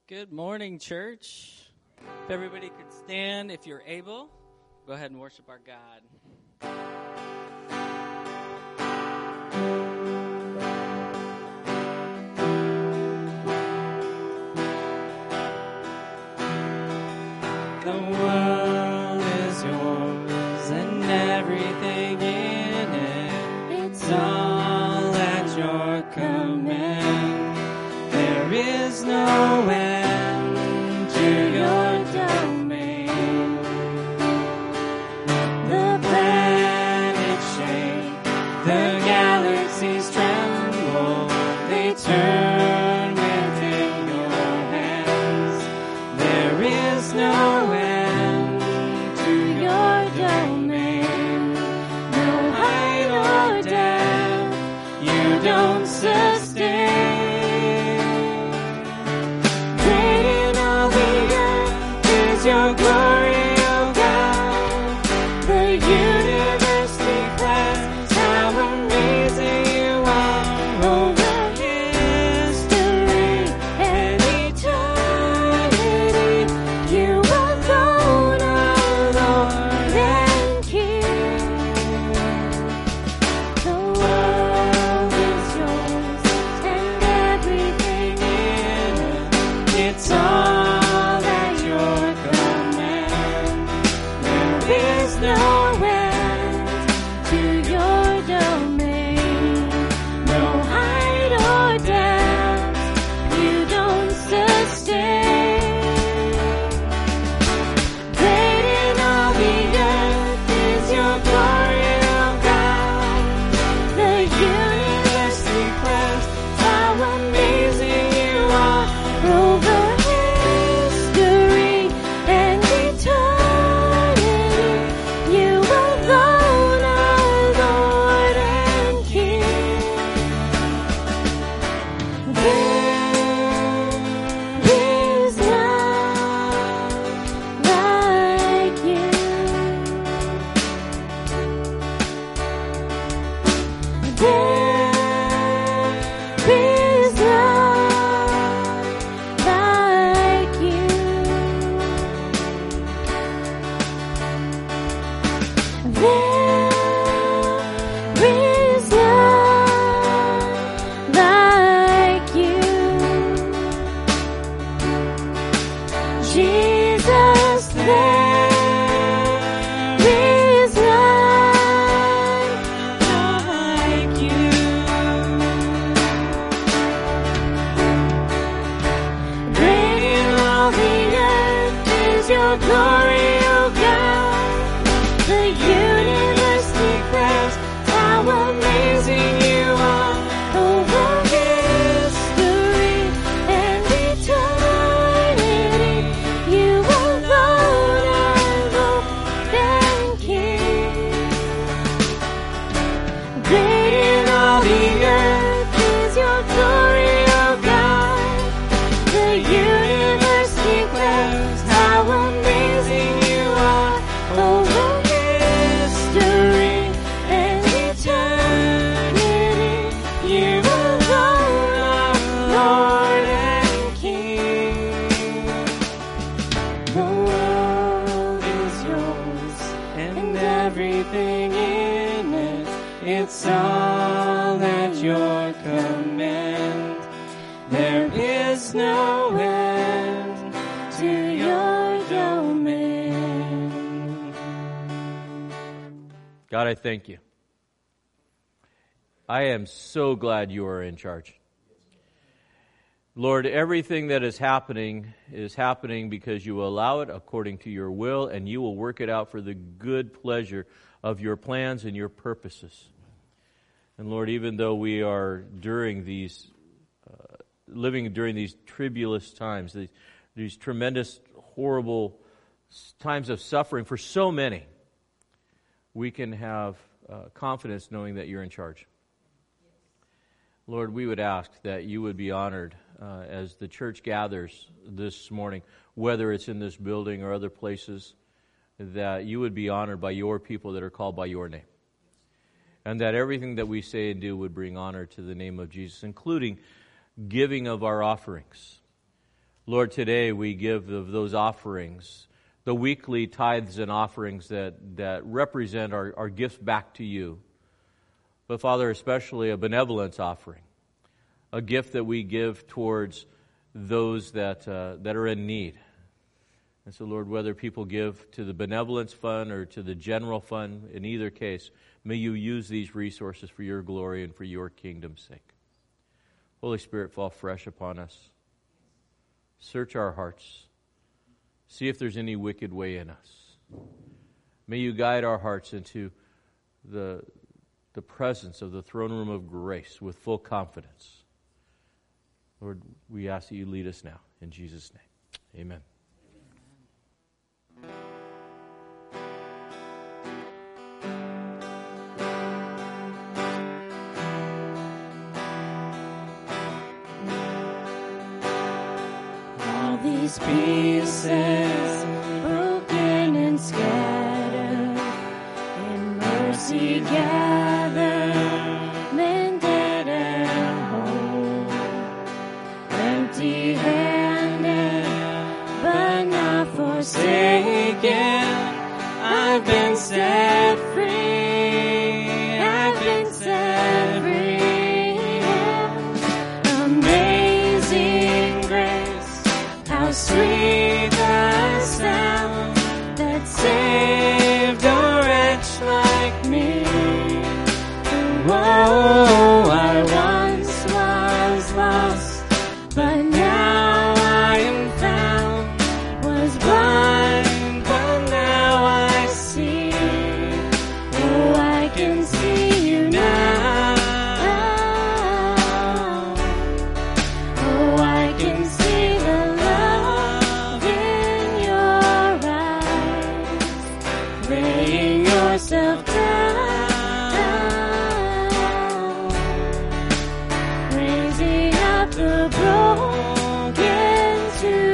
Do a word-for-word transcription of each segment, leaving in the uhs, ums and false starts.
Good morning, church. If everybody could stand, if you're able, go ahead and worship our God. The world is yours and everything in it. It's all at your command. There is no end to your domain. The planets shake, the galaxies tremble, they turn within your hands. There is no end to your domain. No height or depth you don't sustain. Your glory, oh God, the universe declares how amazing you are. Over history and eternity, you alone are Lord and King. The world is yours and everything in it. It's all no end to your domain. No height or depth you don't sustain. Great in all the earth is your glory, oh God. The universe declares how amazing you are. Over history and eternity, you alone are Lord and King. There is none like you. There is none like you. There is none like you. Jesus, there is none like you. Great in all the earth is your glory, oh God. The universe declares how amazing you are. Over history and eternity, you alone are Lord and King. Great in all the earth is your glory, oh God. The universe declares how amazing you are. Over history and eternity, you alone are Lord and King. The world is yours and everything in it. It's all at your command. There is no end to your domain. God, I thank you. I am so glad you are in charge. Lord, everything that is happening is happening because you allow it according to your will, and you will work it out for the good pleasure of your plans and your purposes. And Lord, even though we are during these, uh, living during these tribulous times, these, these tremendous, horrible times of suffering for so many, we can have uh, confidence knowing that you're in charge. Lord, we would ask that you would be honored uh, as the church gathers this morning, whether it's in this building or other places, that you would be honored by your people that are called by your name. And that everything that we say and do would bring honor to the name of Jesus, including giving of our offerings. Lord, today we give of those offerings, the weekly tithes and offerings that, that represent our, our gifts back to you. But Father, especially a benevolence offering, a gift that we give towards those that uh, that are in need. And so, Lord, whether people give to the benevolence fund or to the general fund, in either case, may you use these resources for your glory and for your kingdom's sake. Holy Spirit, fall fresh upon us. Search our hearts. See if there's any wicked way in us. May you guide our hearts into the, the presence of the throne room of grace with full confidence. Lord, we ask that you lead us now. In Jesus' name, amen. All these pieces broken and scattered, in mercy gathered, mended and whole, empty-handed, but not forsaken. I've been set free. I've been set free. Amazing grace, how sweet the sound that saved a wretch like me. Whoa, I once was lost, but now I am found. Was blind, but now I see. Oh, I can see you now. Oh, I can see the love in your eyes, laying yourself down, raising up the broken to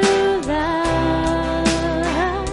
life.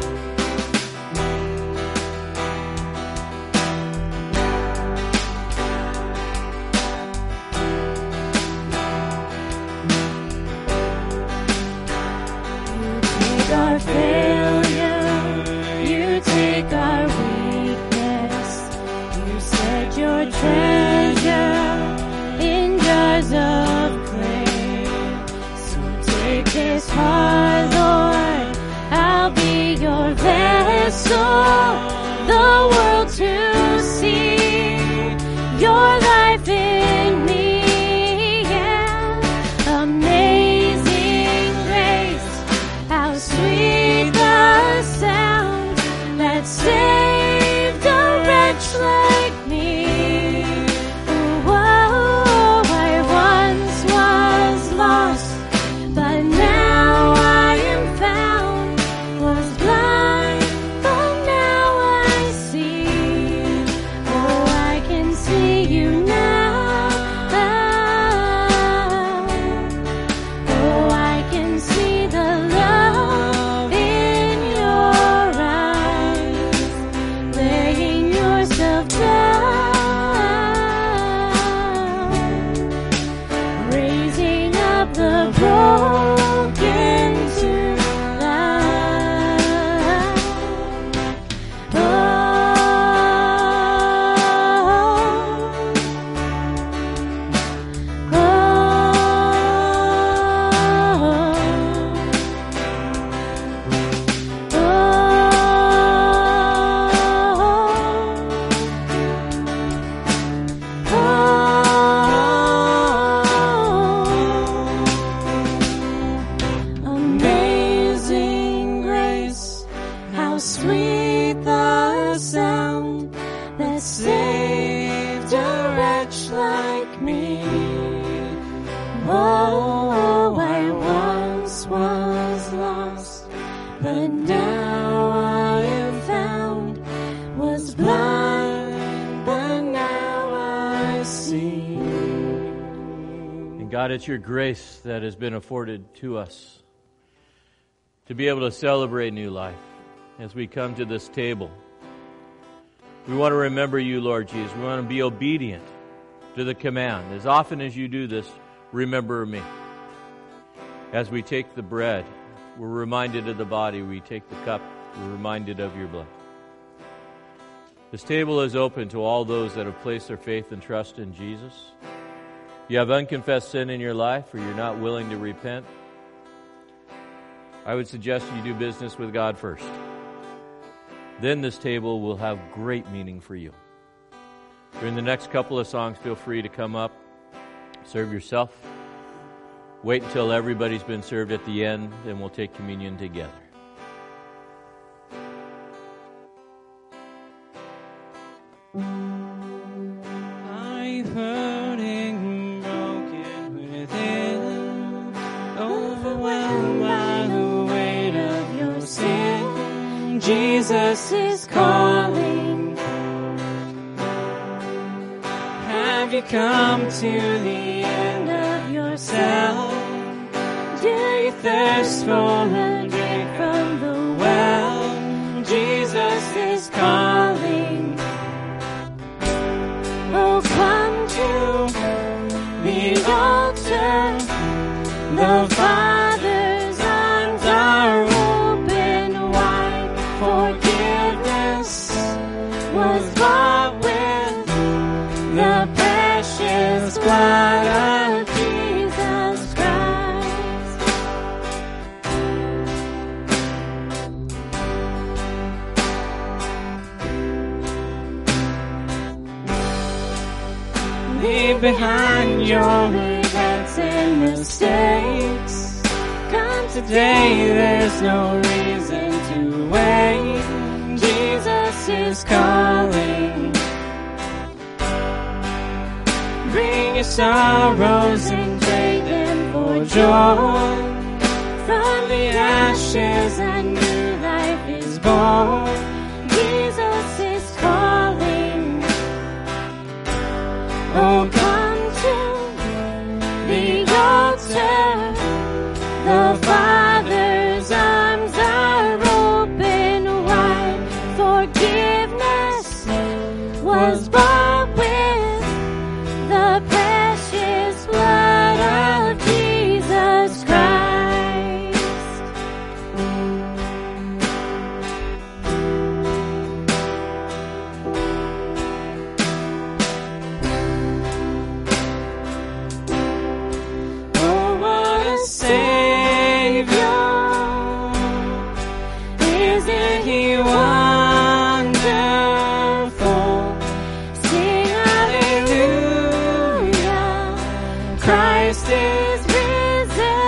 You take our failure, you take our weakness, you set your treasure in jars of clay. So take this heart, Lord, I'll be your vessel, the world to see your life in me. Yeah. Amazing grace, how sweet the sound that saved a wretch like me. Whoa, I once was lost, but now I am found. Was blind, but now I see. Oh, I can see you now. Oh, I can see the love in your eyes, laying yourself down, raising up the broken to life. Oh, amazing grace, how sweet the sound that saved a wretch like me. Oh, I once was lost, but now I am found. Was blind, but now I see. And God, it's your grace that has been afforded to us to be able to celebrate new life as we come to this table. We want to remember you, Lord Jesus. We want to be obedient to the command. As often as you do this, remember me. As we take the bread, we're reminded of the body. We take the cup, we're reminded of your blood. This table is open to all those that have placed their faith and trust in Jesus. You have unconfessed sin in your life, or you're not willing to repent, I would suggest you do business with God first. Then this table will have great meaning for you. During the next couple of songs, feel free to come up, serve yourself. Wait until everybody's been served at the end, and we'll take communion together. I'm hurting, broken within, overwhelmed by the weight of your sin. Jesus is calling. Have you come to the end of yourself? Do you thirst for a drink from the well? Jesus is calling. Oh, come to the altar. The Father's arms are open wide. Forgiveness was bought with the precious blood of Jesus Christ. Leave behind your regrets and mistakes. Come today, there's no reason to wait. Jesus is calling. Bring your sorrows and trade them for joy. From the ashes a new life is born. Jesus is calling. Oh, come to the altar. The Father's arms are open wide. Forgiveness was bought with the precious blood of Jesus Christ. Oh, what a Savior! Isn't He wonderful? Sing hallelujah! Christ is risen.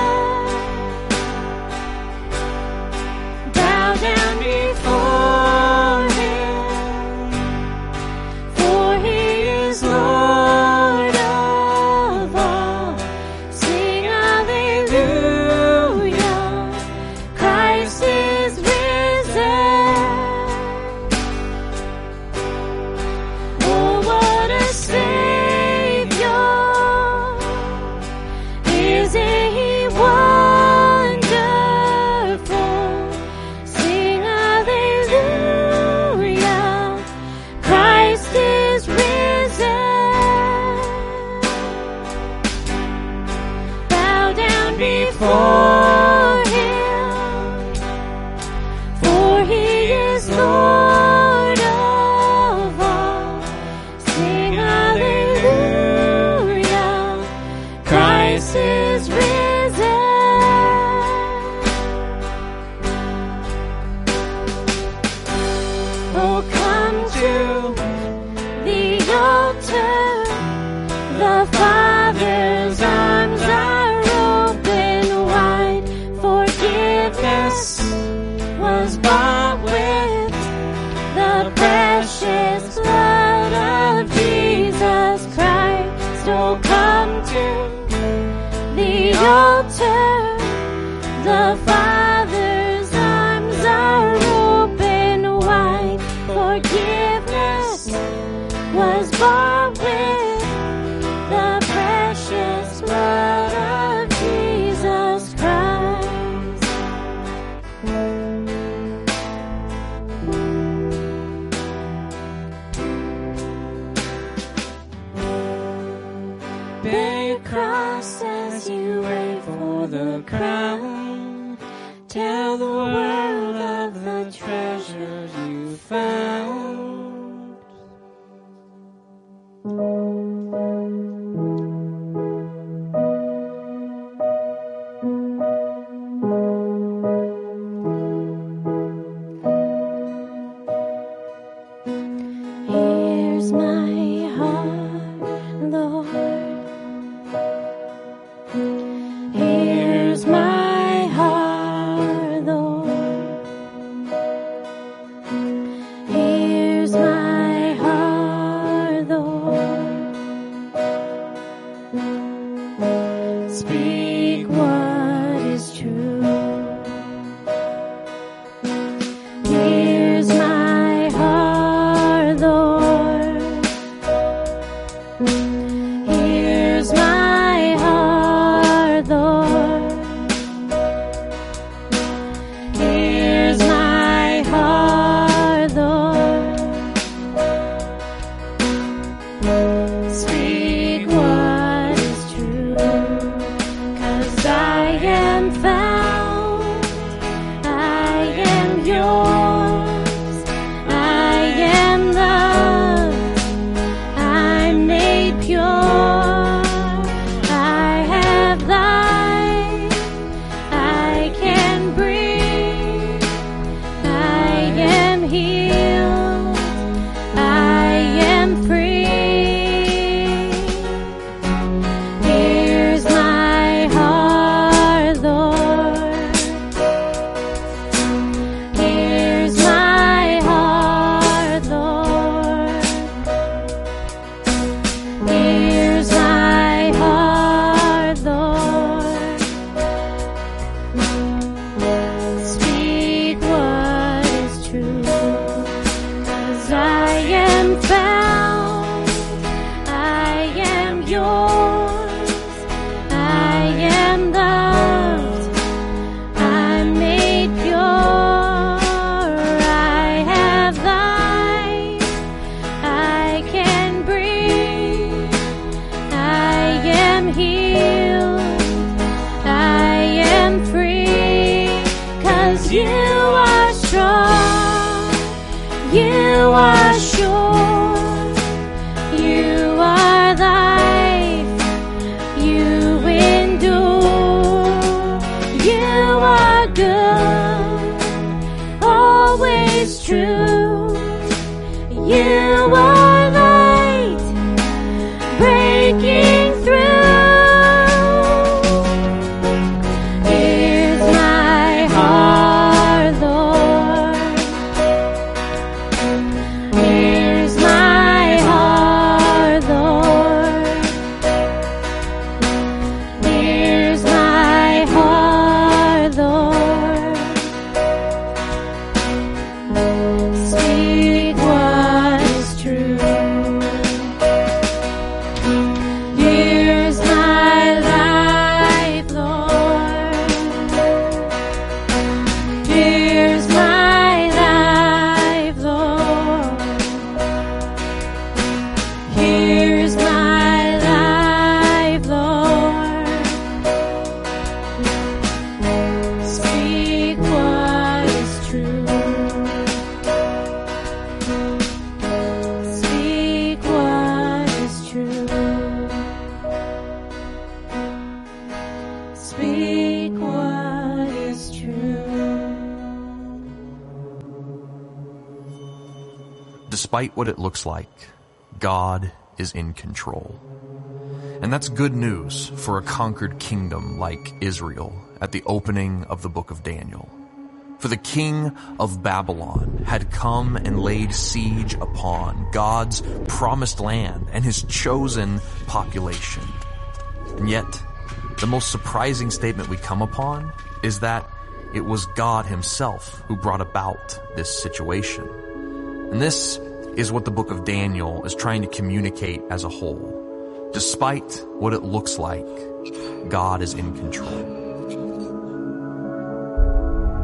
Bow down before Him, for He is Lord of all. Sing hallelujah! Christ is risen. Oh, what a Savior! Isn't He wonderful? Sing hallelujah! Christ is risen. Bow down before Him, for He is Lord of all. Sing hallelujah! Christ is risen. Oh, come to the altar. The Father's arms are open wide. Forgiveness was bought with the precious blood of Jesus Christ. Oh, come to the altar. The Father's arms are open wide. Forgiveness was bought with the precious blood of Jesus Christ. Bear your cross as you wait for the crown. Tell the world of the treasures you found. Here's my heart, Lord. Here's my heart, Lord. Here's my heart, Lord. Speak what is true. Here's my heart, Lord. Here's my heart, Lord. Here's my heart, Lord. Speak what is true, 'cause I am found, I am yours, I am loved, I'm made pure, I have life, I can breathe, I am healed, I am free. Here's my heart, Lord. Here's my heart, Lord. Here's my heart, Lord. Speak what is true, 'cause I am found, I am yours, I am loved, I'm made pure, I have life, I can breathe, I am healed, I am free, 'cause you are strong, you are sure, you are life, you endure, you are good, always true, you are light, breaking through. Here's my heart, Lord. Here's my heart, Lord. Here's my heart, Lord. Speak what is true. Here's my life, Lord. Here's my life, Lord. Here's my life, Lord. Speak what is true. Speak what is true. Speak what is true. Despite what it looks like, God is in control. And that's good news for a conquered kingdom like Israel at the opening of the book of Daniel. For the king of Babylon had come and laid siege upon God's promised land and his chosen population. And yet, the most surprising statement we come upon is that it was God himself who brought about this situation. And this is what the book of Daniel is trying to communicate as a whole. Despite what it looks like, God is in control.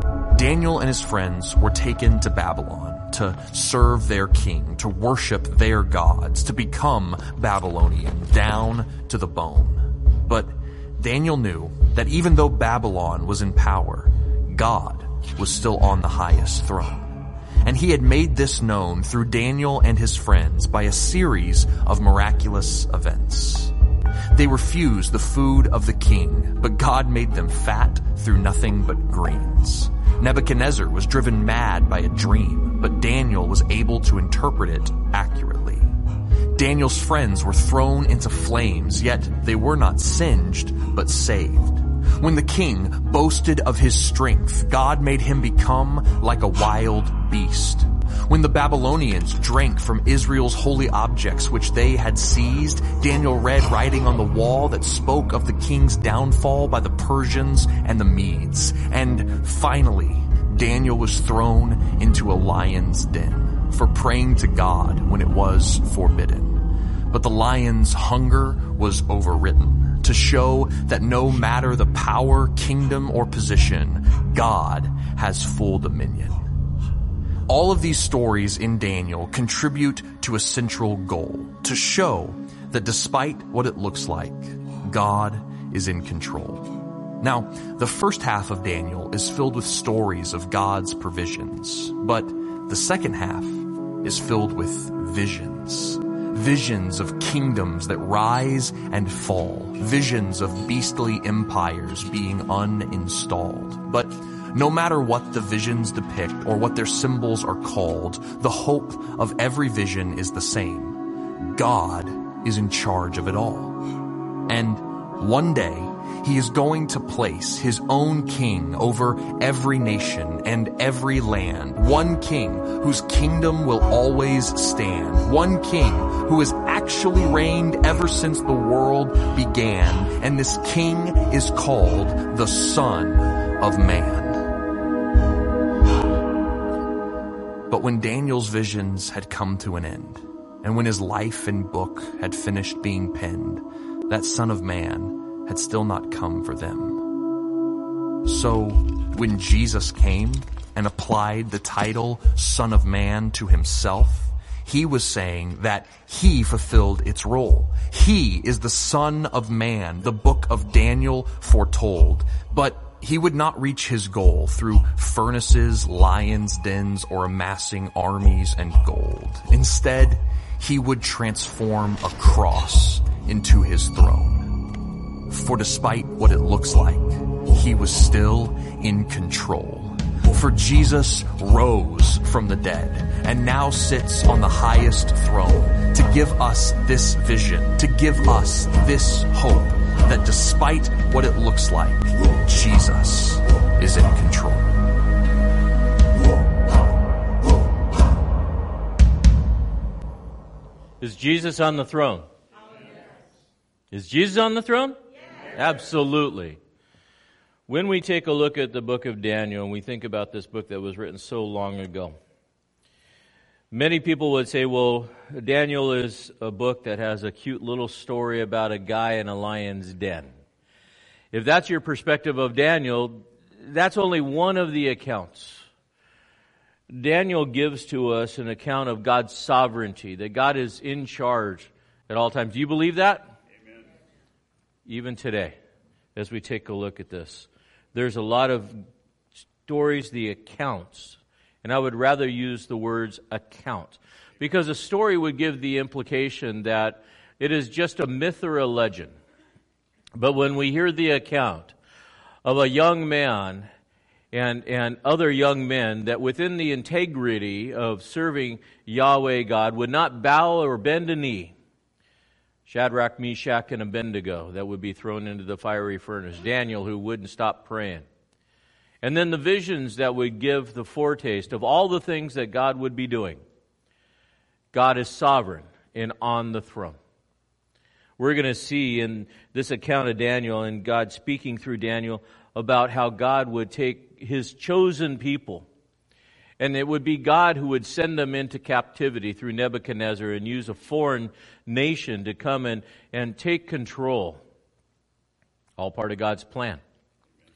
Daniel and his friends were taken to Babylon to serve their king, to worship their gods, to become Babylonian down to the bone. But Daniel knew that even though Babylon was in power, God was still on the highest throne. And he had made this known through Daniel and his friends by a series of miraculous events. They refused the food of the king, but God made them fat through nothing but greens. Nebuchadnezzar was driven mad by a dream, but Daniel was able to interpret it accurately. Daniel's friends were thrown into flames, yet they were not singed, but saved. When the king boasted of his strength, God made him become like a wild beast. When the Babylonians drank from Israel's holy objects which they had seized, Daniel read writing on the wall that spoke of the king's downfall by the Persians and the Medes. And finally, Daniel was thrown into a lion's den for praying to God when it was forbidden. But the lion's hunger was overwritten to show that no matter the power, kingdom, or position, God has full dominion. All of these stories in Daniel contribute to a central goal, to show that despite what it looks like, God is in control. Now, the first half of Daniel is filled with stories of God's provisions, but the second half is filled with visions. Visions of kingdoms that rise and fall. Visions of beastly empires being uninstalled. But no matter what the visions depict or what their symbols are called, the hope of every vision is the same. God is in charge of it all. And one day, he is going to place his own king over every nation and every land. One king whose kingdom will always stand. One king who has actually reigned ever since the world began. And this king is called the Son of Man. But when Daniel's visions had come to an end, and when his life and book had finished being penned, that Son of Man had still not come for them. So when Jesus came and applied the title Son of Man to himself, he was saying that he fulfilled its role. He is the Son of Man, the book of Daniel foretold. But he would not reach his goal through furnaces, lions' dens, or amassing armies and gold. Instead, he would transform a cross into his throne. For despite what it looks like, he was still in control. For Jesus rose from the dead and now sits on the highest throne to give us this vision, to give us this hope that despite what it looks like, Jesus is in control. Is Jesus on the throne? Is Jesus on the throne? Absolutely. When we take a look at the book of Daniel and we think about this book that was written so long ago, many people would say, well, Daniel is a book that has a cute little story about a guy in a lion's den. If that's your perspective of Daniel, that's only one of the accounts. Daniel gives to us an account of God's sovereignty, that God is in charge at all times. Do you believe that? Even today, as we take a look at this, there's a lot of stories, the accounts, and I would rather use the words account, because a story would give the implication that it is just a myth or a legend. But when we hear the account of a young man and, and other young men that within the integrity of serving Yahweh God would not bow or bend a knee, Shadrach, Meshach, and Abednego that would be thrown into the fiery furnace. Daniel, who wouldn't stop praying. And then the visions that would give the foretaste of all the things that God would be doing. God is sovereign and on the throne. We're going to see in this account of Daniel and God speaking through Daniel about how God would take his chosen people, and it would be God who would send them into captivity through Nebuchadnezzar and use a foreign nation to come and, and take control. All part of God's plan.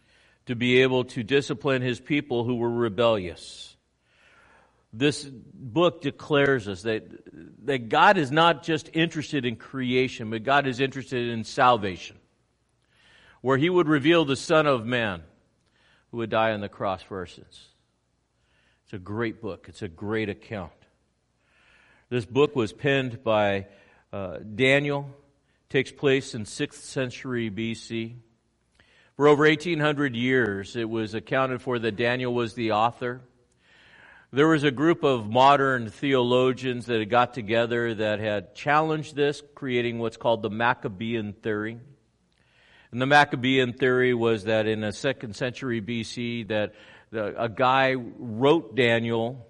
to be able to discipline his people who were rebellious. This book declares us that, that God is not just interested in creation, but God is interested in salvation, where he would reveal the Son of Man who would die on the cross for our sins. It's a great book. It's a great account. This book was penned by uh, Daniel. It takes place in sixth century B C. For over eighteen hundred years, it was accounted for that Daniel was the author. There was a group of modern theologians that had got together that had challenged this, creating what's called the Maccabean theory. And the Maccabean theory was that in the second century B C, that the, a guy wrote Daniel,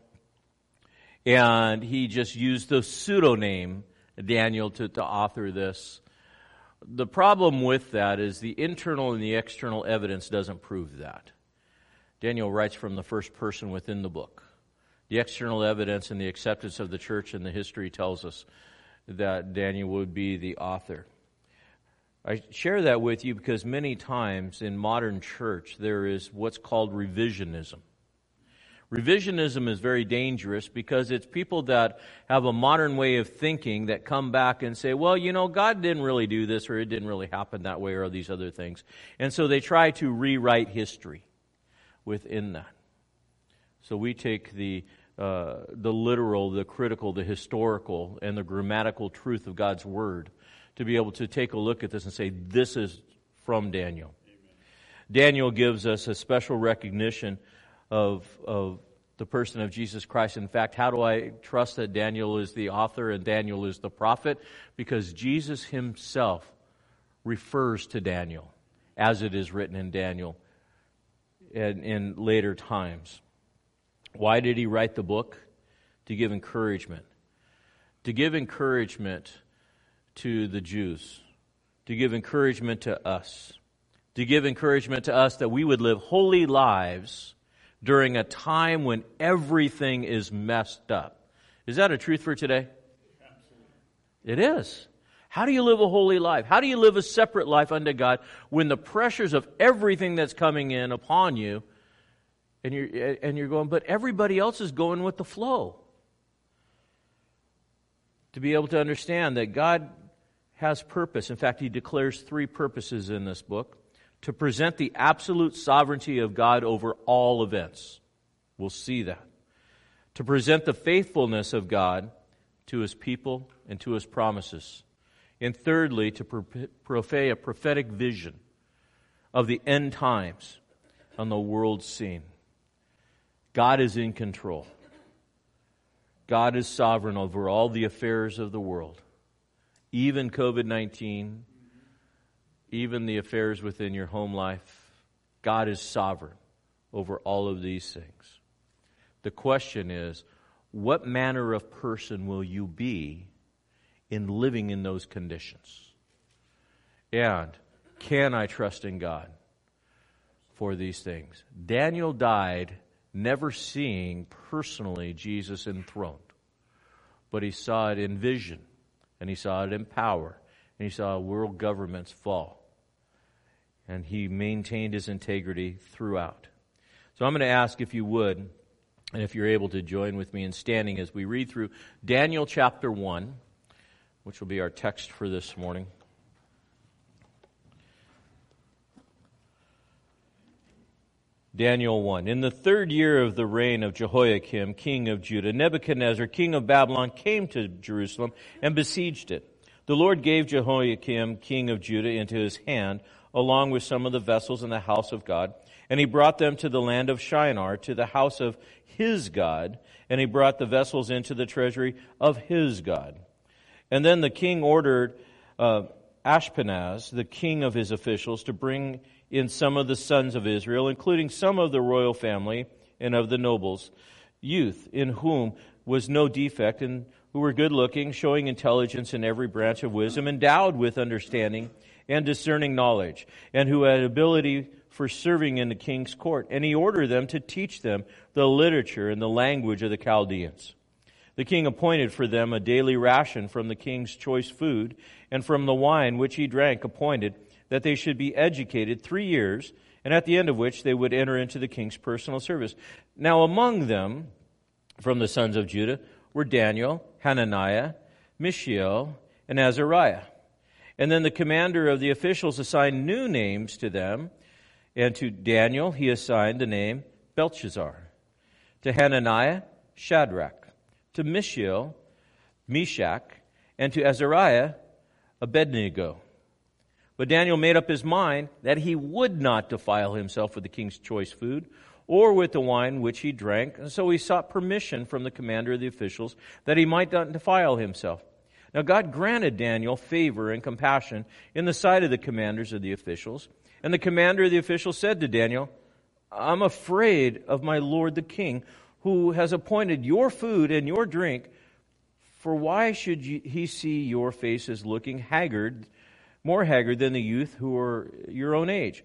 and he just used the pseudonym Daniel to, to author this. The problem with that is the internal and the external evidence doesn't prove that. Daniel writes from the first person within the book. The external evidence and the acceptance of the church and the history tells us that Daniel would be the author. I share that with you because many times in modern church there is what's called revisionism. Revisionism is very dangerous because it's people that have a modern way of thinking that come back and say, well, you know, God didn't really do this, or it didn't really happen that way, or these other things. And so they try to rewrite history within that. So we take the uh, the literal, the critical, the historical, and the grammatical truth of God's Word to be able to take a look at this and say, this is from Daniel. Amen. Daniel gives us a special recognition of, of the person of Jesus Christ. In fact, how do I trust that Daniel is the author and Daniel is the prophet? Because Jesus himself refers to Daniel as it is written in Daniel in, in later times. Why did he write the book? To give encouragement. To give encouragement to the Jews. To give encouragement to us. To give encouragement to us that we would live holy lives during a time when everything is messed up. Is that a truth for today? Absolutely. It is. How do you live a holy life? How do you live a separate life unto God when the pressures of everything that's coming in upon you, and you're, and you're going, but everybody else is going with the flow? To be able to understand that God has purpose. In fact, he declares three purposes in this book. To present the absolute sovereignty of God over all events. We'll see that. To present the faithfulness of God to his people and to his promises. And thirdly, to portray a prophetic vision of the end times on the world scene. God is in control. God is sovereign over all the affairs of the world. Even covid nineteen, even the affairs within your home life. God is sovereign over all of these things. The question is, what manner of person will you be in living in those conditions? And can I trust in God for these things? Daniel died never seeing personally Jesus enthroned, but he saw it in vision, and he saw it in power, and he saw world governments fall. And he maintained his integrity throughout. So I'm going to ask if you would, and if you're able to join with me in standing as we read through Daniel chapter one, which will be our text for this morning. Daniel one. In the third year of the reign of Jehoiakim, king of Judah, Nebuchadnezzar, king of Babylon, came to Jerusalem and besieged it. The Lord gave Jehoiakim, king of Judah, into his hand, along with some of the vessels in the house of God. And he brought them to the land of Shinar, to the house of his God. And he brought the vessels into the treasury of his God. And then the king ordered uh, Ashpenaz, the king of his officials, to bring in some of the sons of Israel, including some of the royal family and of the nobles, youth in whom was no defect, and who were good-looking, showing intelligence in every branch of wisdom, endowed with understanding and discerning knowledge, and who had ability for serving in the king's court. And he ordered them to teach them the literature and the language of the Chaldeans. The king appointed for them a daily ration from the king's choice food, and from the wine which he drank appointed that they should be educated three years, and at the end of which they would enter into the king's personal service. Now among them, from the sons of Judah, were Daniel, Hananiah, Mishael, and Azariah. And then the commander of the officials assigned new names to them, and to Daniel he assigned the name Belshazzar, to Hananiah, Shadrach, to Mishael, Meshach, and to Azariah, Abednego. But Daniel made up his mind that he would not defile himself with the king's choice food, or with the wine which he drank, and so he sought permission from the commander of the officials that he might not defile himself. Now God granted Daniel favor and compassion in the sight of the commanders of the officials, and the commander of the officials said to Daniel, I'm afraid of my lord the king, who has appointed your food and your drink, for why should you, he see your faces looking haggard, more haggard than the youth who are your own age?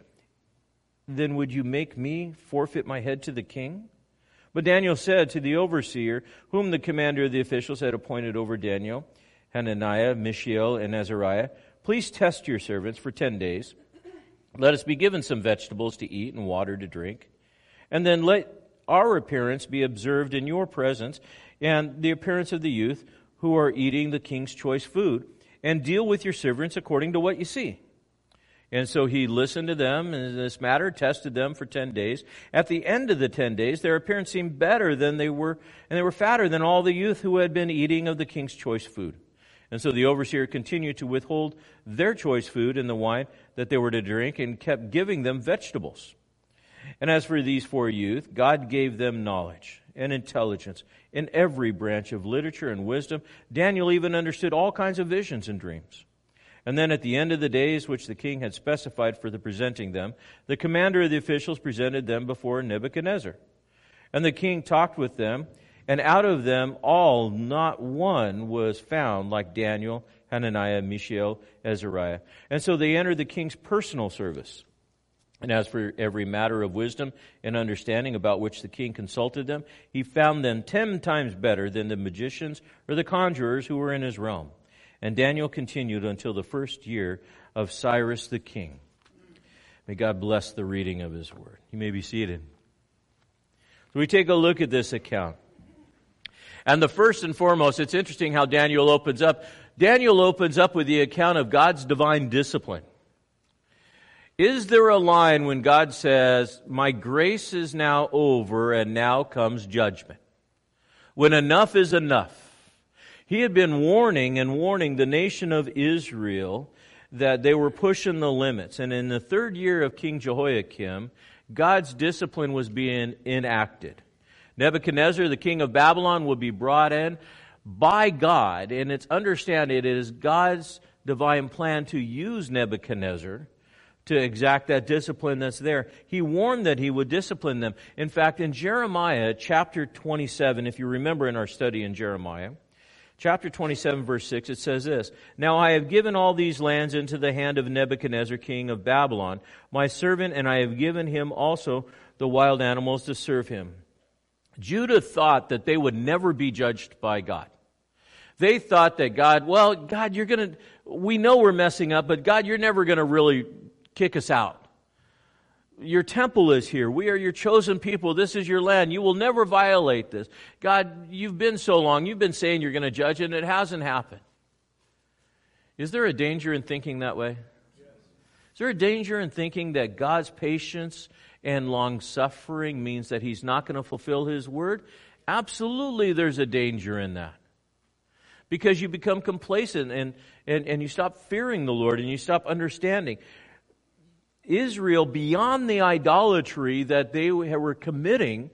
Then would you make me forfeit my head to the king? But Daniel said to the overseer, whom the commander of the officials had appointed over Daniel, Hananiah, Mishael, and Azariah, please test your servants for ten days. Let us be given some vegetables to eat and water to drink. And then let our appearance be observed in your presence, and the appearance of the youth who are eating the king's choice food, and deal with your servants according to what you see. And so he listened to them in this matter, tested them for ten days. At the end of the ten days, their appearance seemed better than they were, and they were fatter than all the youth who had been eating of the king's choice food. And so the overseer continued to withhold their choice food and the wine that they were to drink, and kept giving them vegetables. And as for these four youth, God gave them knowledge and intelligence in every branch of literature and wisdom. Daniel even understood all kinds of visions and dreams. And then at the end of the days which the king had specified for the presenting them, the commander of the officials presented them before Nebuchadnezzar. And the king talked with them, and out of them all not one was found like Daniel, Hananiah, Mishael, Azariah. And so they entered the king's personal service. And as for every matter of wisdom and understanding about which the king consulted them, he found them ten times better than the magicians or the conjurers who were in his realm. And Daniel continued until the first year of Cyrus the king. May God bless the reading of his word. You may be seated. So we take a look at this account. And the first and foremost, it's interesting how Daniel opens up. Daniel opens up with the account of God's divine discipline. Is there a line when God says, my grace is now over and now comes judgment? When enough is enough. He had been warning and warning the nation of Israel that they were pushing the limits. And in the third year of King Jehoiakim, God's discipline was being enacted. Nebuchadnezzar, the king of Babylon, would be brought in by God. And it's understand it is God's divine plan to use Nebuchadnezzar to exact that discipline that's there. He warned that he would discipline them. In fact, in Jeremiah chapter twenty-seven, if you remember in our study in Jeremiah, chapter twenty-seven, verse six, it says this, Now I have given all these lands into the hand of Nebuchadnezzar, king of Babylon, my servant, and I have given him also the wild animals to serve him. Judah thought that they would never be judged by God. They thought that God, well, God, you're going to, we know we're messing up, but God, you're never going to really kick us out. Your temple is here. We are your chosen people. This is your land. You will never violate this. God, you've been so long. You've been saying you're going to judge, and it hasn't happened. Is there a danger in thinking that way? Yes. Is there a danger in thinking that God's patience and long-suffering means that He's not going to fulfill His word? Absolutely, there's a danger in that. Because you become complacent and, and, and you stop fearing the Lord and you stop understanding. Israel, beyond the idolatry that they were committing,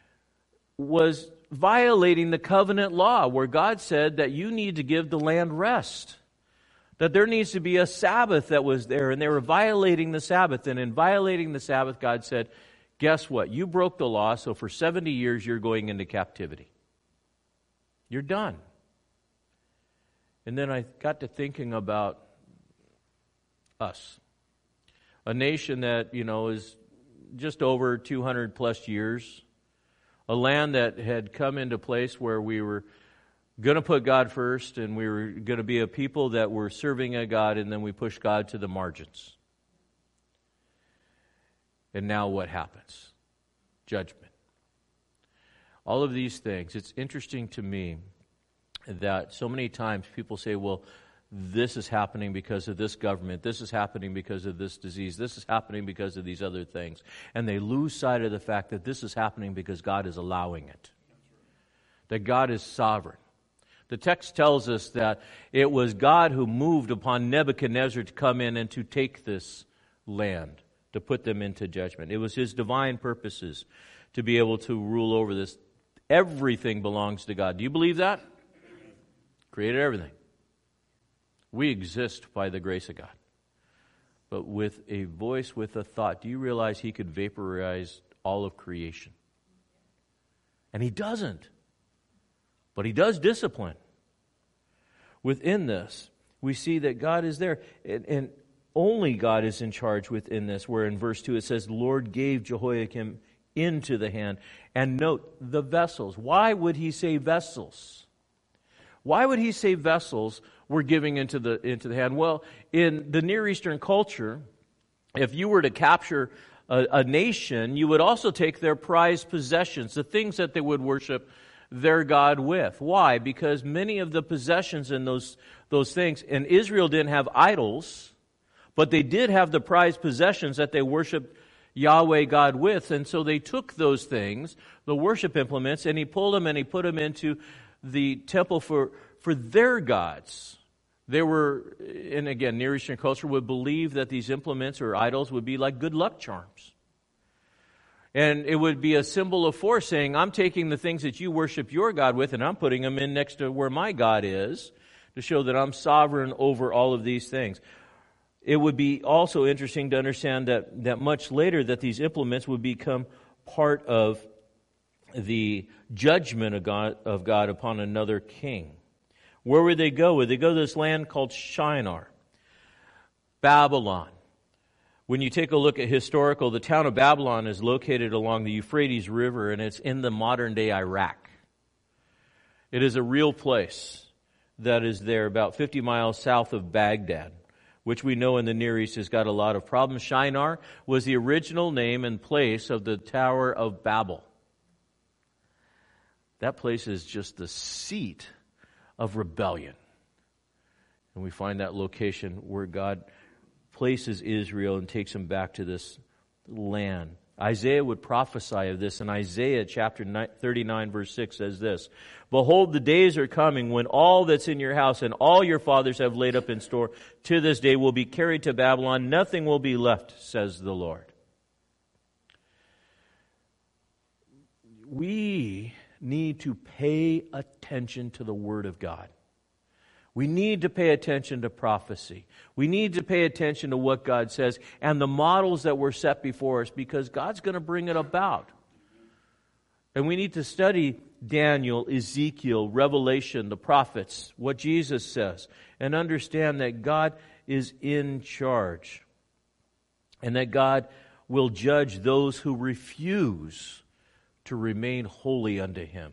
was violating the covenant law where God said that you need to give the land rest. That there needs to be a Sabbath that was there, and they were violating the Sabbath. And in violating the Sabbath, God said, guess what? You broke the law, so for seventy years you're going into captivity. You're done. And then I got to thinking about us. A nation that, you know, is just over two hundred plus years. A land that had come into place where we were going to put God first, and we were going to be a people that were serving a God, and then we pushed God to the margins. And now what happens? Judgment. All of these things, it's interesting to me that so many times people say, well, this is happening because of this government, this is happening because of this disease, this is happening because of these other things. And they lose sight of the fact that this is happening because God is allowing it. That God is sovereign. The text tells us that it was God who moved upon Nebuchadnezzar to come in and to take this land, to put them into judgment. It was His divine purposes to be able to rule over this. Everything belongs to God. Do you believe that? Created everything. We exist by the grace of God. But with a voice, with a thought, do you realize He could vaporize all of creation? And He doesn't. But He does discipline. Within this, we see that God is there. And, and only God is in charge within this, where in verse two it says, the Lord gave Jehoiakim into the hand. And note, the vessels. Why would He say vessels? Why would He say vessels were giving into the into the hand? Well, in the Near Eastern culture, if you were to capture a, a nation, you would also take their prized possessions, the things that they would worship their God with. Why? Because many of the possessions in those those things, and Israel didn't have idols, but they did have the prized possessions that they worshiped Yahweh God with, and so they took those things, the worship implements, and He pulled them and He put them into the temple for, for their gods. They were, and again, Near Eastern culture would believe that these implements or idols would be like good luck charms. And it would be a symbol of force, saying, I'm taking the things that you worship your God with and I'm putting them in next to where my God is, to show that I'm sovereign over all of these things. It would be also interesting to understand that, that much later that these implements would become part of the judgment of God, of God upon another king. Where would they go? Would they go to this land called Shinar? Babylon. When you take a look at historical, the town of Babylon is located along the Euphrates River, and it's in the modern-day Iraq. It is a real place that is there about fifty miles south of Baghdad, which we know in the Near East has got a lot of problems. Shinar was the original name and place of the Tower of Babel. That place is just the seat of rebellion. And we find that location where God places Israel and takes them back to this land. Isaiah would prophesy of this, and Isaiah chapter thirty-nine verse six says this, Behold, the days are coming when all that's in your house and all your fathers have laid up in store to this day will be carried to Babylon. Nothing will be left, says the Lord. We need to pay attention to the Word of God. We need to pay attention to prophecy. We need to pay attention to what God says and the models that were set before us, because God's going to bring it about. And we need to study Daniel, Ezekiel, Revelation, the prophets, what Jesus says, and understand that God is in charge and that God will judge those who refuse to remain holy unto Him.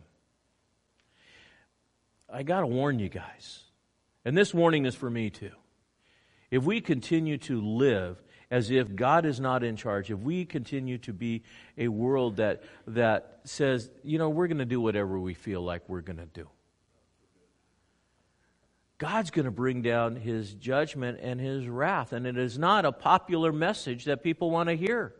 I got to warn you guys, and this warning is for me too. If we continue to live as if God is not in charge, if we continue to be a world that that says, you know, we're going to do whatever we feel like we're going to do, God's going to bring down His judgment and His wrath, and it is not a popular message that people want to hear.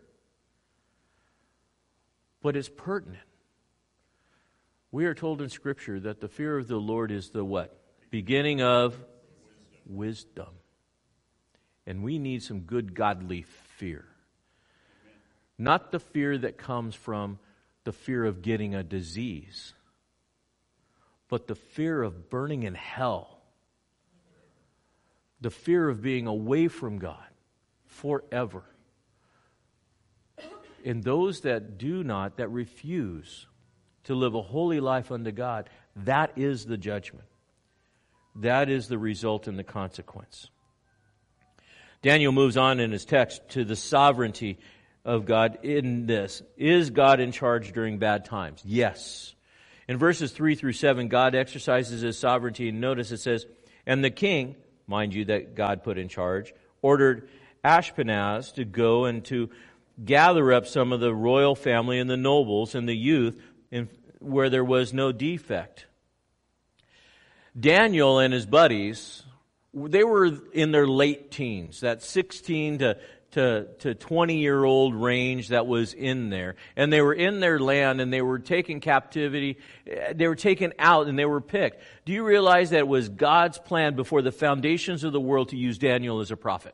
But it's pertinent. We are told in Scripture that the fear of the Lord is the what? Beginning of wisdom. And we need some good godly fear. Not the fear that comes from the fear of getting a disease, but the fear of burning in hell. The fear of being away from God forever. And those that do not, that refuse to live a holy life unto God, that is the judgment. That is the result and the consequence. Daniel moves on in his text to the sovereignty of God in this. Is God in charge during bad times? Yes. In verses three through seven, God exercises His sovereignty. And notice it says, and the king, mind you, that God put in charge, ordered Ashpenaz to go and to gather up some of the royal family and the nobles and the youth in, where there was no defect. Daniel and his buddies, they were in their late teens, that sixteen to to to twenty-year-old range that was in there. And they were in their land, and they were taken captivity. They were taken out, and they were picked. Do you realize that it was God's plan before the foundations of the world to use Daniel as a prophet?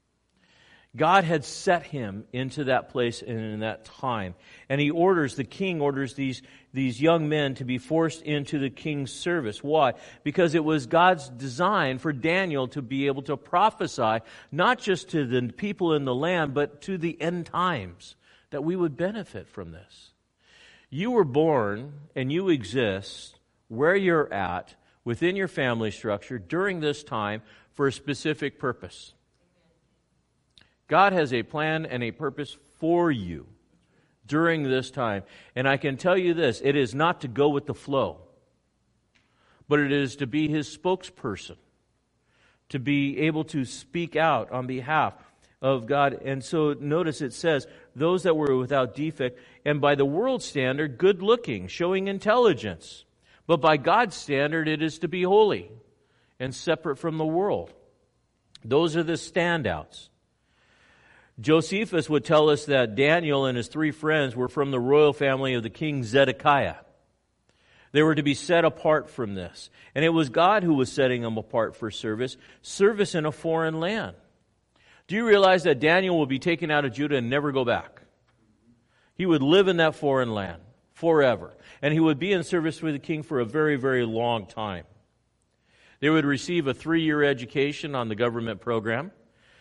God had set him into that place and in that time. And he orders, the king orders these, these young men to be forced into the king's service. Why? Because it was God's design for Daniel to be able to prophesy, not just to the people in the land, but to the end times, that we would benefit from this. You were born and you exist where you're at within your family structure during this time for a specific purpose. God has a plan and a purpose for you during this time. And I can tell you this, it is not to go with the flow, but it is to be His spokesperson, to be able to speak out on behalf of God. And so notice it says, those that were without defect, and by the world's standard, good looking, showing intelligence. But by God's standard, it is to be holy and separate from the world. Those are the standouts. Josephus would tell us that Daniel and his three friends were from the royal family of the king Zedekiah. They were to be set apart from this. And it was God who was setting them apart for service, service in a foreign land. Do you realize that Daniel would be taken out of Judah and never go back? He would live in that foreign land forever. And he would be in service with the king for a very, very long time. They would receive a three-year education on the government program.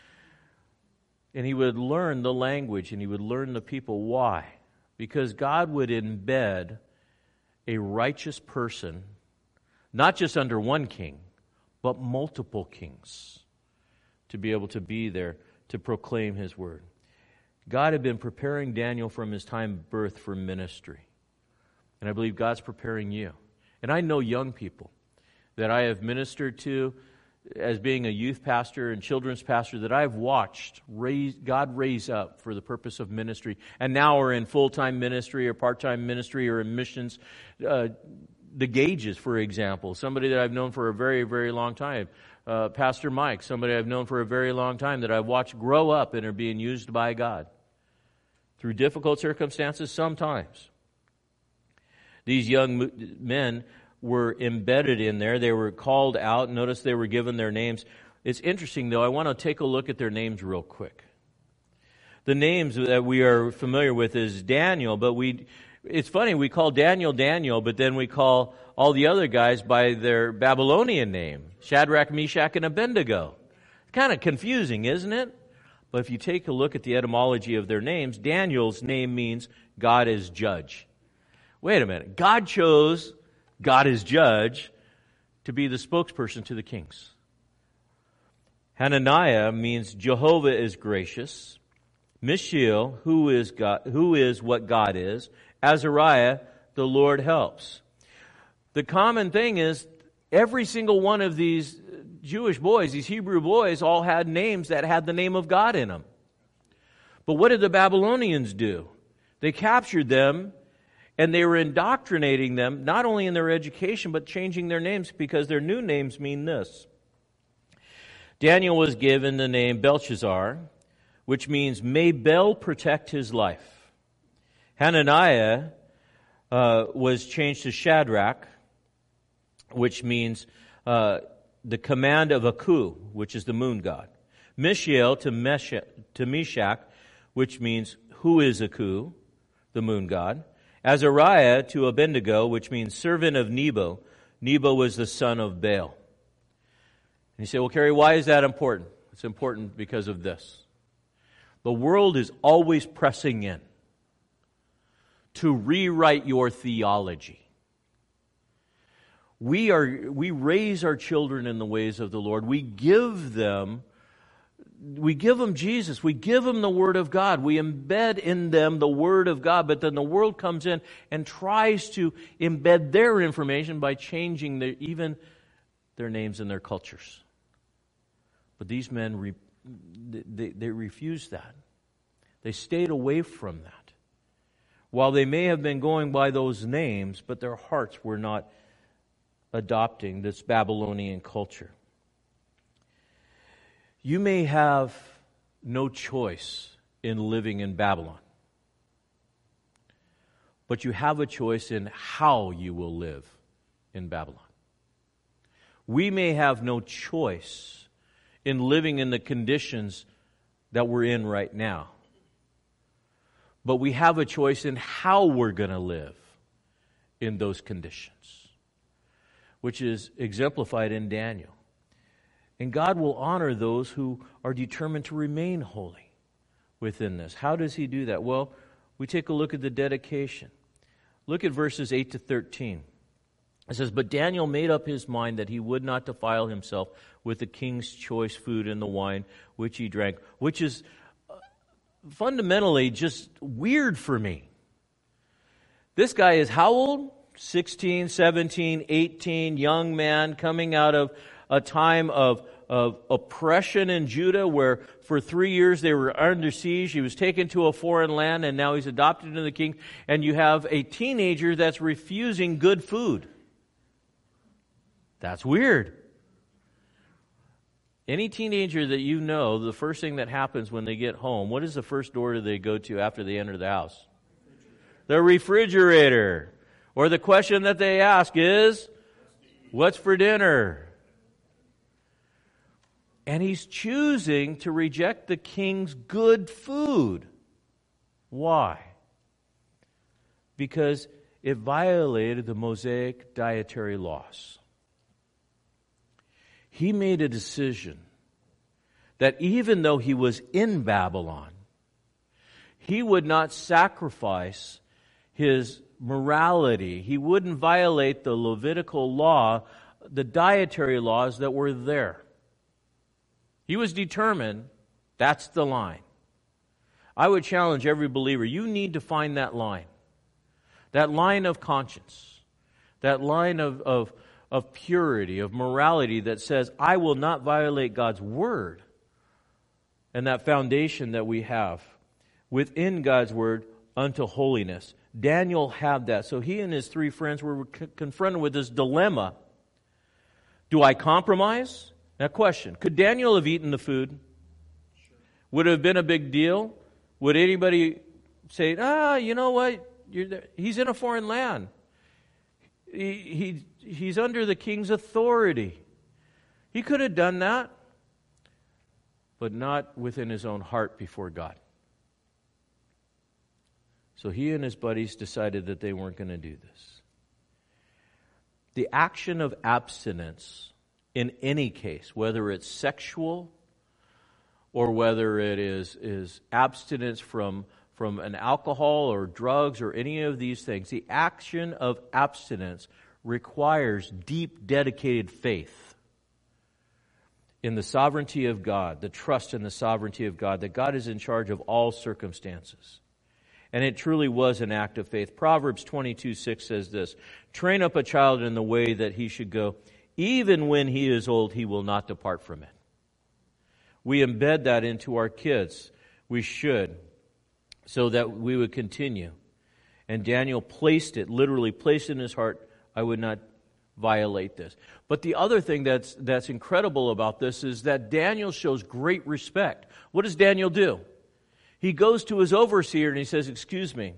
And he would learn the language and he would learn the people. Why? Because God would embed a righteous person, not just under one king, but multiple kings, to be able to be there to proclaim His word. God had been preparing Daniel from his time of birth for ministry. And I believe God's preparing you. And I know young people that I have ministered to as being a youth pastor and children's pastor that I've watched raise, God raise up for the purpose of ministry, and now are in full-time ministry or part-time ministry or in missions. Uh, the Gages, for example, somebody that I've known for a very, very long time. Uh, Pastor Mike, somebody I've known for a very long time that I've watched grow up and are being used by God through difficult circumstances sometimes. These young men were embedded in there. They were called out. Notice they were given their names. It's interesting, though. I want to take a look at their names real quick. The names that we are familiar with is Daniel, but we, it's funny, we call Daniel Daniel, but then we call all the other guys by their Babylonian name, Shadrach, Meshach, and Abednego. It's kind of confusing, isn't it? But if you take a look at the etymology of their names, Daniel's name means God is judge. Wait a minute. God chose God is judge to be the spokesperson to the kings. Hananiah means Jehovah is gracious. Mishael, who is God, who is what God is. Azariah, the Lord helps. The common thing is every single one of these Jewish boys, these Hebrew boys, all had names that had the name of God in them. But what did the Babylonians do? They captured them. And they were indoctrinating them, not only in their education, but changing their names, because their new names mean this. Daniel was given the name Belshazzar, which means, may Bel protect his life. Hananiah uh, was changed to Shadrach, which means uh, the command of Aku, which is the moon god. Mishael to, Meshach, to Meshach, which means, who is Aku, the moon god. Azariah to Abednego, which means servant of Nebo. Nebo was the son of Baal. And you say, well, Kerry, why is that important? It's important because of this. The world is always pressing in to rewrite your theology. We are we raise our children in the ways of the Lord. We give them We give them Jesus. We give them the Word of God. We embed in them the Word of God. But then the world comes in and tries to embed their information by changing their, even their names and their cultures. But these men, re, they, they refuse that. They stayed away from that. While they may have been going by those names, but their hearts were not adopting this Babylonian culture. You may have no choice in living in Babylon, but you have a choice in how you will live in Babylon. We may have no choice in living in the conditions that we're in right now, but we have a choice in how we're going to live in those conditions, which is exemplified in Daniel. And God will honor those who are determined to remain holy within this. How does He do that? Well, we take a look at the dedication. Look at verses eight to thirteen. It says, "But Daniel made up his mind that he would not defile himself with the king's choice food and the wine which he drank," which is fundamentally just weird for me. This guy is how old? sixteen, seventeen, eighteen, young man coming out of a time of, of oppression in Judah where for three years they were under siege. He was taken to a foreign land and now he's adopted into the king. And you have a teenager that's refusing good food. That's weird. Any teenager that you know, the first thing that happens when they get home, what is the first door do they go to after they enter the house? The refrigerator. Or the question that they ask is, what's for dinner? And he's choosing to reject the king's good food. Why? Because it violated the Mosaic dietary laws. He made a decision that even though he was in Babylon, he would not sacrifice his morality. He wouldn't violate the Levitical law, the dietary laws that were there. He was determined, that's the line. I would challenge every believer, you need to find that line. That line of conscience. That line of, of, of purity, of morality that says, I will not violate God's word. And that foundation that we have within God's word unto holiness. Daniel had that. So he and his three friends were confronted with this dilemma. Do I compromise? Now question, could Daniel have eaten the food? Would it have been a big deal? Would anybody say, ah, you know what? You're there. He's in a foreign land. He, he, he's under the king's authority. He could have done that, but not within his own heart before God. So he and his buddies decided that they weren't going to do this. The action of abstinence in any case, whether it's sexual or whether it is, is abstinence from, from an alcohol or drugs or any of these things, the action of abstinence requires deep, dedicated faith in the sovereignty of God, the trust in the sovereignty of God, that God is in charge of all circumstances. And it truly was an act of faith. Proverbs twenty-two six says this, "Train up a child in the way that he should go. Even when he is old, he will not depart from it." We embed that into our kids. We should, so that we would continue. And Daniel placed it, literally placed it in his heart, I would not violate this. But the other thing that's that's incredible about this is that Daniel shows great respect. What does Daniel do? He goes to his overseer and he says, excuse me,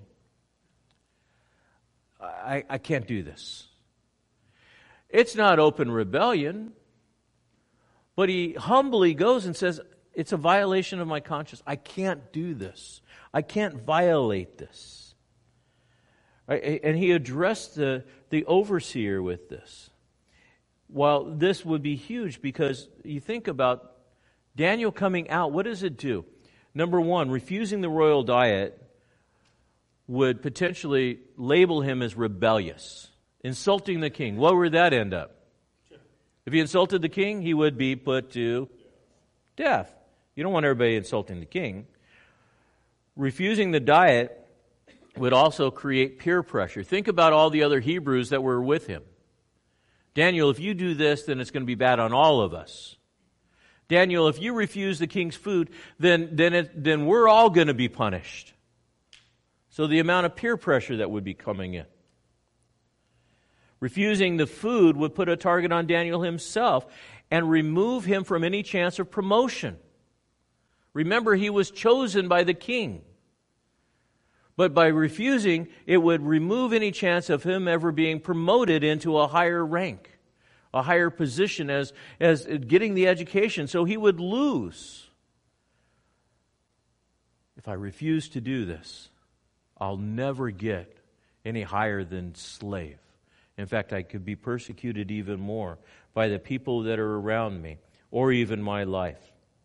I, I can't do this. It's not open rebellion, but he humbly goes and says, it's a violation of my conscience. I can't do this. I can't violate this. Right? And he addressed the, the overseer with this. Well, this would be huge because you think about Daniel coming out, what does it do? Number one, refusing the royal diet would potentially label him as rebellious. Insulting the king. Where would that end up? If he insulted the king, he would be put to death. You don't want everybody insulting the king. Refusing the diet would also create peer pressure. Think about all the other Hebrews that were with him. Daniel, if you do this, then it's going to be bad on all of us. Daniel, if you refuse the king's food, then, then, it, then we're all going to be punished. So the amount of peer pressure that would be coming in. Refusing the food would put a target on Daniel himself and remove him from any chance of promotion. Remember, he was chosen by the king. But by refusing, it would remove any chance of him ever being promoted into a higher rank, a higher position as, as getting the education. So he would lose. If I refuse to do this, I'll never get any higher than slave. In fact, I could be persecuted even more by the people that are around me, or even my life.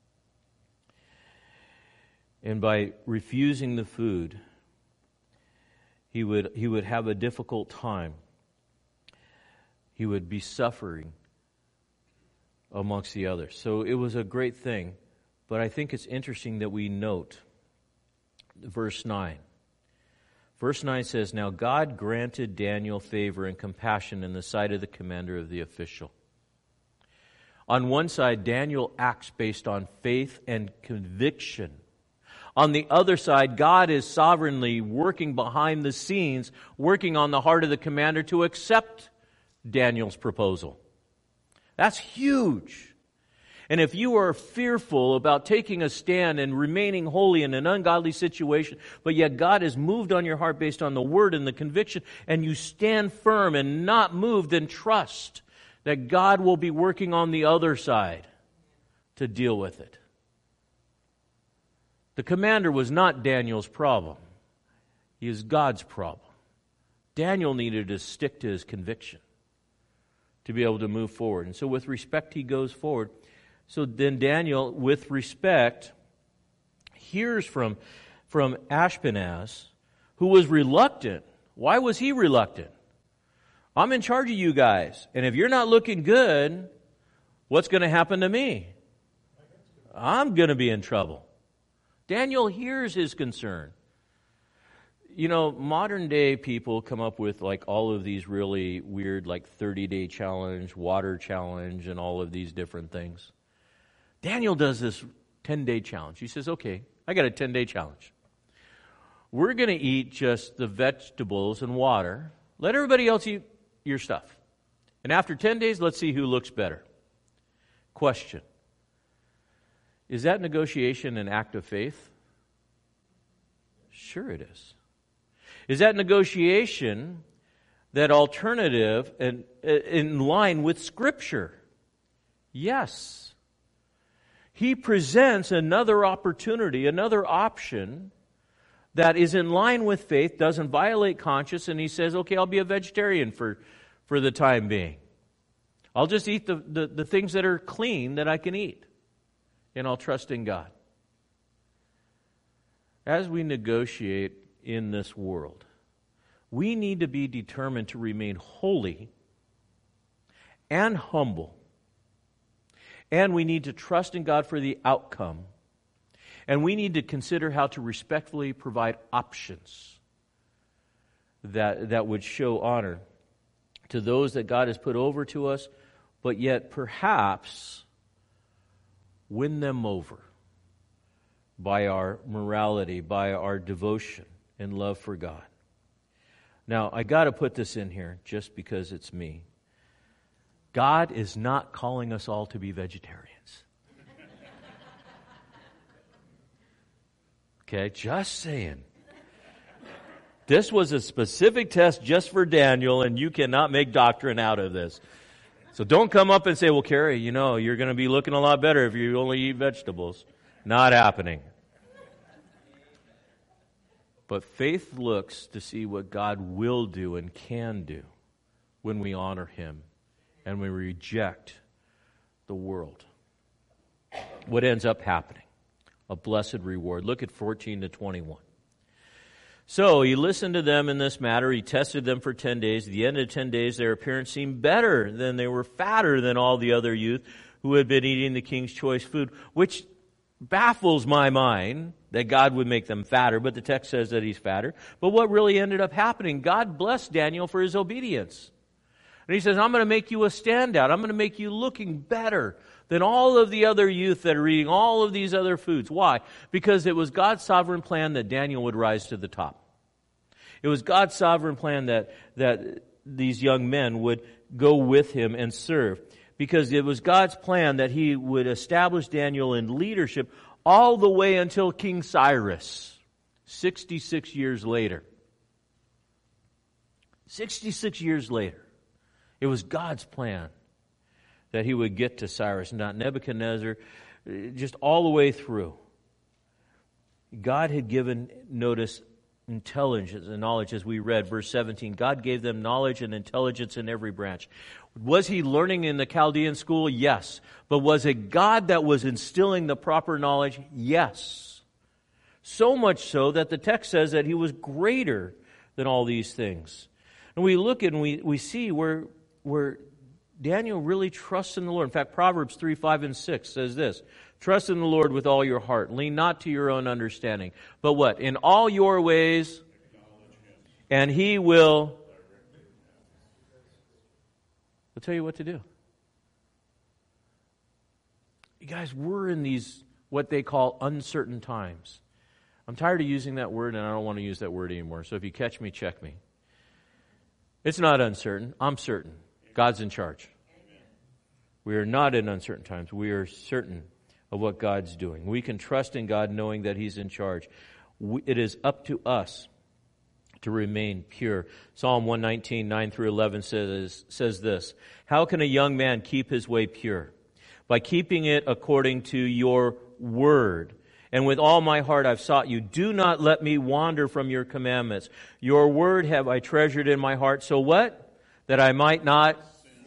And by refusing the food, he would, he would have a difficult time. He would be suffering amongst the others. So it was a great thing, but I think it's interesting that we note verse nine. Verse nine says, "Now God granted Daniel favor and compassion in the sight of the commander of the official." On one side, Daniel acts based on faith and conviction. On the other side, God is sovereignly working behind the scenes, working on the heart of the commander to accept Daniel's proposal. That's huge. And if you are fearful about taking a stand and remaining holy in an ungodly situation, but yet God has moved on your heart based on the word and the conviction, and you stand firm and not moved, then trust that God will be working on the other side to deal with it. The commander was not Daniel's problem. He is God's problem. Daniel needed to stick to his conviction to be able to move forward. And so with respect, he goes forward. So then Daniel, with respect, hears from, from Ashpenaz, who was reluctant. Why was he reluctant? I'm in charge of you guys, and if you're not looking good, what's going to happen to me? I'm going to be in trouble. Daniel hears his concern. You know, modern day people come up with like all of these really weird like thirty-day challenge, water challenge, and all of these different things. Daniel does this ten-day challenge. He says, okay, I got a ten-day challenge. We're going to eat just the vegetables and water. Let everybody else eat your stuff. And after ten days, let's see who looks better. Question. Is that negotiation an act of faith? Sure it is. Is that negotiation that alternative and in line with Scripture? Yes. He presents another opportunity, another option that is in line with faith, doesn't violate conscience, and he says, okay, I'll be a vegetarian for, for the time being. I'll just eat the, the, the things that are clean that I can eat, and I'll trust in God. As we negotiate in this world, we need to be determined to remain holy and humble. And we need to trust in God for the outcome. And we need to consider how to respectfully provide options that, that would show honor to those that God has put over to us, but yet perhaps win them over by our morality, by our devotion and love for God. Now, I got to put this in here just because it's me. God is not calling us all to be vegetarians. Okay, just saying. This was a specific test just for Daniel, and you cannot make doctrine out of this. So don't come up and say, well, Carrie, you know, you're going to be looking a lot better if you only eat vegetables. Not happening. But faith looks to see what God will do and can do when we honor Him and we reject the world. What ends up happening? A blessed reward. Look at fourteen to twenty-one. So he listened to them in this matter. He tested them for ten days. At the end of ten days, their appearance seemed better than they were fatter than all the other youth who had been eating the king's choice food, which baffles my mind that God would make them fatter, but the text says that he's fatter. But what really ended up happening, God blessed Daniel for his obedience. And he says, I'm going to make you a standout. I'm going to make you looking better than all of the other youth that are eating all of these other foods. Why? Because it was God's sovereign plan that Daniel would rise to the top. It was God's sovereign plan that, that these young men would go with him and serve. Because it was God's plan that he would establish Daniel in leadership all the way until King Cyrus, sixty-six years later. sixty-six years later. It was God's plan that he would get to Cyrus, not Nebuchadnezzar, just all the way through. God had given, notice, intelligence and knowledge, as we read, verse seventeen. God gave them knowledge and intelligence in every branch. Was he learning in the Chaldean school? Yes. But was it God that was instilling the proper knowledge? Yes. So much so that the text says that he was greater than all these things. And we look and we, we see where, where Daniel really trusts in the Lord. In fact, Proverbs three, five, and six says this: trust in the Lord with all your heart. Lean not to your own understanding. But what? In all your ways, and he will... I'll tell you what to do. You guys, we're in these, what they call uncertain times. I'm tired of using that word, and I don't want to use that word anymore. So if you catch me, check me. It's not uncertain. I'm certain. God's in charge. We are not in uncertain times. We are certain of what God's doing. We can trust in God knowing that he's in charge. It is up to us to remain pure. Psalm one nineteen, nine through eleven says, says this: how can a young man keep his way pure? By keeping it according to your word. And with all my heart I've sought you. Do not let me wander from your commandments. Your word have I treasured in my heart. So what? That I might not...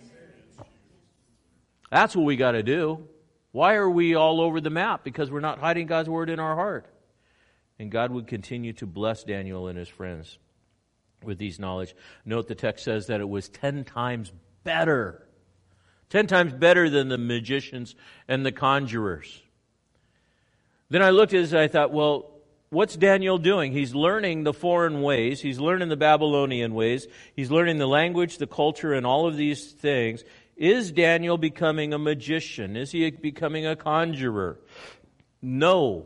That's what we got to do. Why are we all over the map? Because we're not hiding God's word in our heart. And God would continue to bless Daniel and his friends with these knowledge. Note the text says that it was ten times better. Ten times better than the magicians and the conjurers. Then I looked at this and I thought, well, what's Daniel doing? He's learning the foreign ways. He's learning the Babylonian ways. He's learning the language, the culture, and all of these things. Is Daniel becoming a magician? Is he becoming a conjurer? No.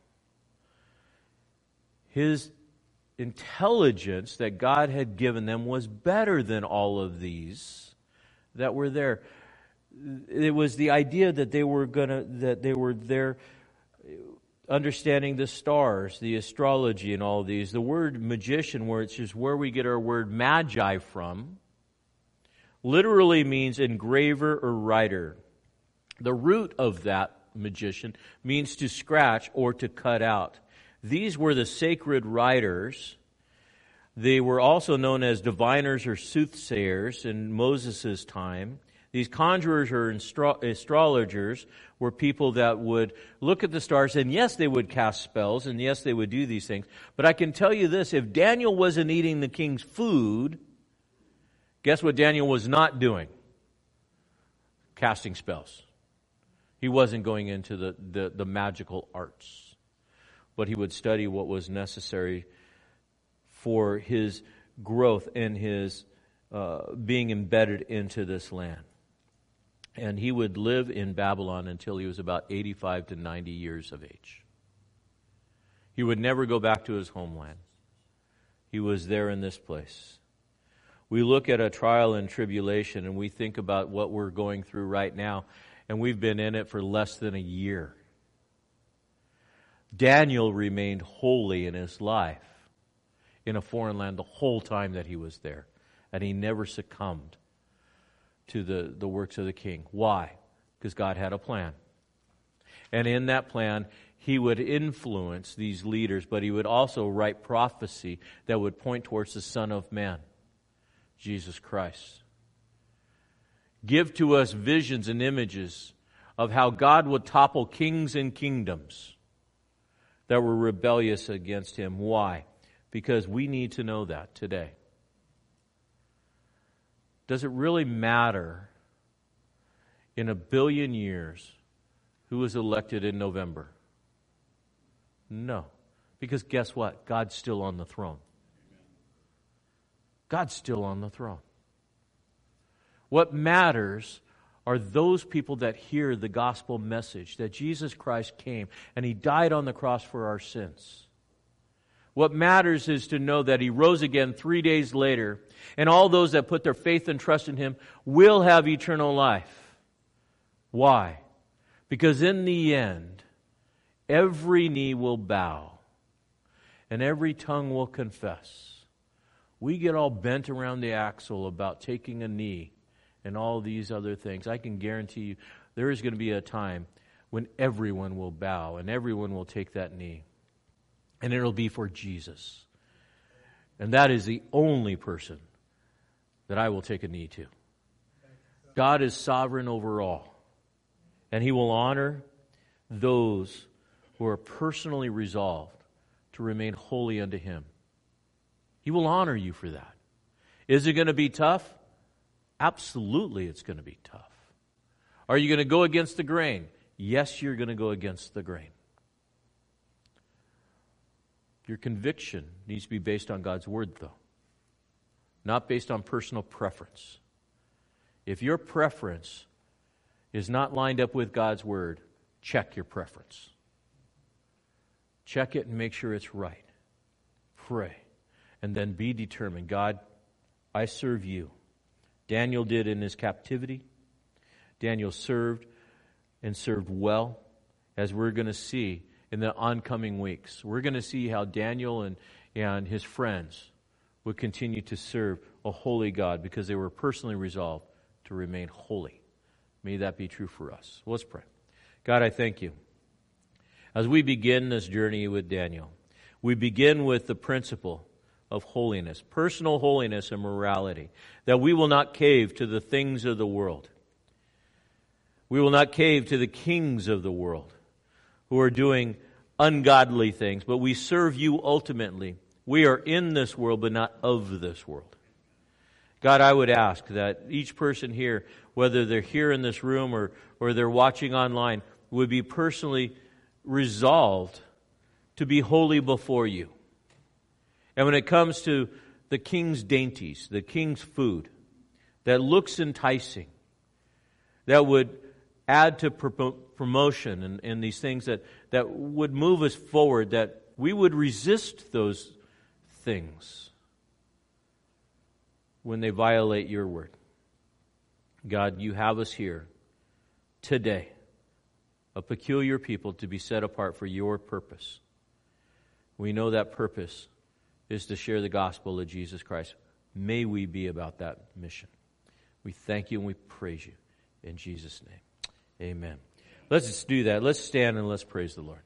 His intelligence that God had given them was better than all of these that were there. It was the idea that they were gonna that they were there understanding the stars, the astrology and all of these. The word magician, where it's just where we get our word magi from, literally means engraver or writer. The root of that magician means to scratch or to cut out. These were the sacred writers. They were also known as diviners or soothsayers in Moses' time. These conjurers or astro- astrologers were people that would look at the stars, and yes, they would cast spells, and yes, they would do these things. But I can tell you this, if Daniel wasn't eating the king's food, guess what Daniel was not doing? Casting spells. He wasn't going into the, the, the magical arts. But he would study what was necessary for his growth and his uh, being embedded into this land. And he would live in Babylon until he was about eighty-five to ninety years of age. He would never go back to his homeland. He was there in this place. We look at a trial and tribulation and we think about what we're going through right now, and we've been in it for less than a year. Daniel remained holy in his life in a foreign land the whole time that he was there, and he never succumbed to the, the works of the king. Why? Because God had a plan. And in that plan, he would influence these leaders, but he would also write prophecy that would point towards the Son of Man, Jesus Christ. Give to us visions and images of how God would topple kings and kingdoms that were rebellious against him. Why? Because we need to know that today. Does it really matter in a billion years who was elected in November? No. Because guess what? God's still on the throne. God's still on the throne. What matters are those people that hear the gospel message that Jesus Christ came and He died on the cross for our sins. What matters is to know that He rose again three days later, and all those that put their faith and trust in Him will have eternal life. Why? Because in the end, every knee will bow and every tongue will confess. We get all bent around the axle about taking a knee and all these other things. I can guarantee you there is going to be a time when everyone will bow and everyone will take that knee. And it'll be for Jesus. And that is the only person that I will take a knee to. God is sovereign over all. And He will honor those who are personally resolved to remain holy unto Him. He will honor you for that. Is it going to be tough? Absolutely it's going to be tough. Are you going to go against the grain? Yes, you're going to go against the grain. Your conviction needs to be based on God's Word, though. Not based on personal preference. If your preference is not lined up with God's Word, check your preference. Check it and make sure it's right. Pray. And then be determined. God, I serve You. Daniel did in his captivity. Daniel served and served well, as we're going to see in the oncoming weeks. We're going to see how Daniel and, and his friends would continue to serve a holy God because they were personally resolved to remain holy. May that be true for us. Let's pray. God, I thank You. As we begin this journey with Daniel, we begin with the principle of holiness, personal holiness and morality, that we will not cave to the things of the world. We will not cave to the kings of the world who are doing ungodly things, but we serve You ultimately. We are in this world, but not of this world. God, I would ask that each person here, whether they're here in this room or, or they're watching online, would be personally resolved to be holy before You. And when it comes to the king's dainties, the king's food, that looks enticing, that would add to pro- promotion and, and these things that, that would move us forward, that we would resist those things when they violate Your word. God, You have us here today, a peculiar people to be set apart for Your purpose. We know that purpose is to share the gospel of Jesus Christ. May we be about that mission. We thank You and we praise You in Jesus' name. Amen. Let's just do that. Let's stand and let's praise the Lord.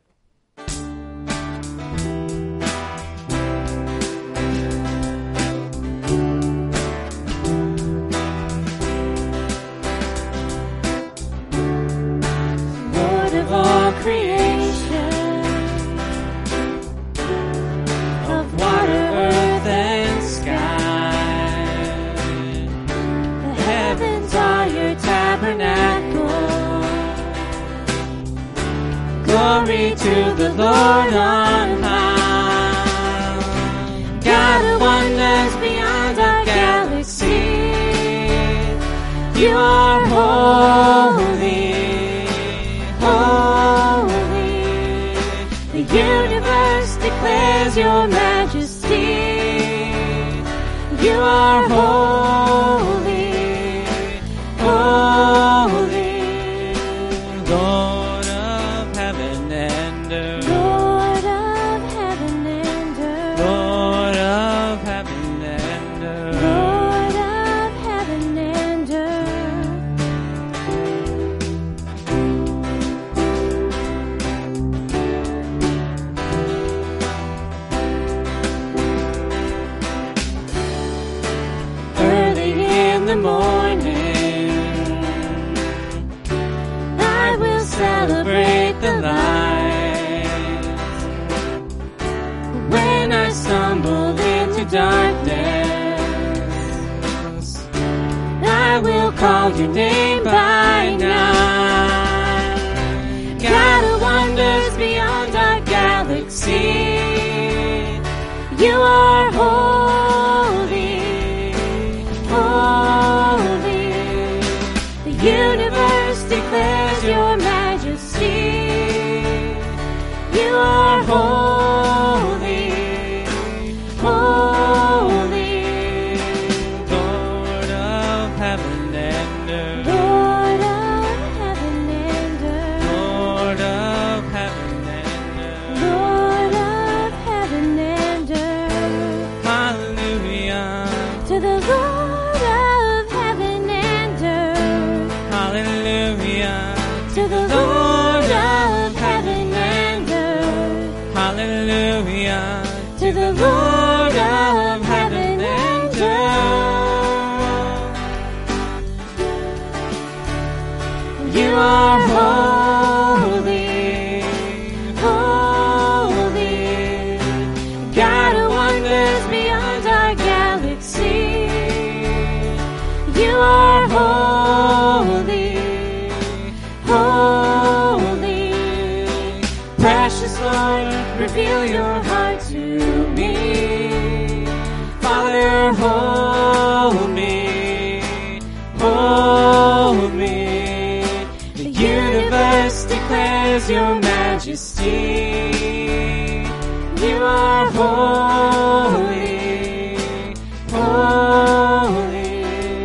Lord of all creation, of water, earth, and sky, the heavens are Your tabernacle. Glory to the Lord on high. God of wonders beyond our galaxy, You are holy, holy. The universe declares Your majesty. You are holy, holy. Lord of heaven and earth. Lord of heaven and earth. Lord of heaven and earth. Lord of heaven and earth. Early in the morning, I will celebrate the light. When I stumble into darkness, I will call Your name by night. God of wonders beyond our galaxy, You are holy, holy. The universe Hallelujah to the Lord of heaven and earth. You are holy, holy, God who wonders beyond our galaxy. You are holy, holy, precious Lord, reveal your heart to me. Father, hold me, hold me. The universe declares your majesty. You are holy, holy,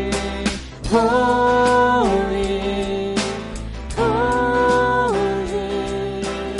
holy, holy.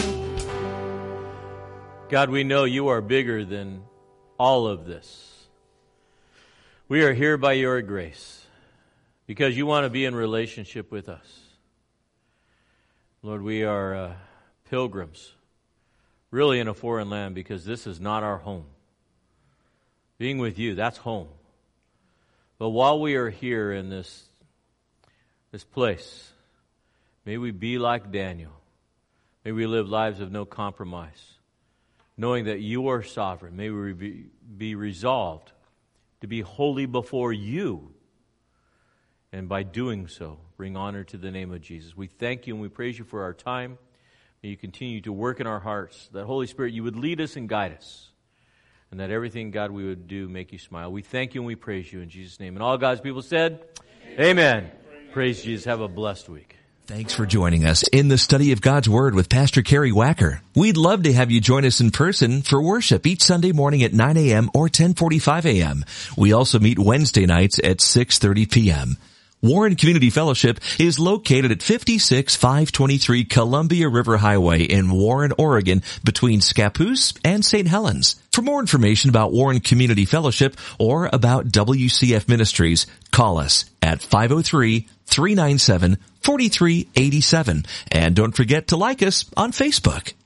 God, we know you are bigger than all of this. We are here by your grace because you want to be in relationship with us. Lord, we are uh, pilgrims, really in a foreign land because this is not our home. Being with you, that's home. But while we are here in this, this place, may we be like Daniel. May we live lives of no compromise, knowing that you are sovereign. May we be, be resolved to be holy before you, and by doing so, bring honor to the name of Jesus. We thank you and we praise you for our time. May you continue to work in our hearts, that Holy Spirit, you would lead us and guide us, and that everything, God, we would do make you smile. We thank you and we praise you in Jesus' name. And all God's people said, Amen. Amen. Praise Jesus. Have a blessed week. Thanks for joining us in the study of God's Word with Pastor Kerry Wacker. We'd love to have you join us in person for worship each Sunday morning at nine a.m. or ten forty-five a.m. We also meet Wednesday nights at six thirty p.m. Warren Community Fellowship is located at fifty-six five twenty-three Columbia River Highway in Warren, Oregon, between Scappoose and Saint Helens. For more information about Warren Community Fellowship or about W C F Ministries, call us at five oh three, three nine seven, four three eight seven. And don't forget to like us on Facebook.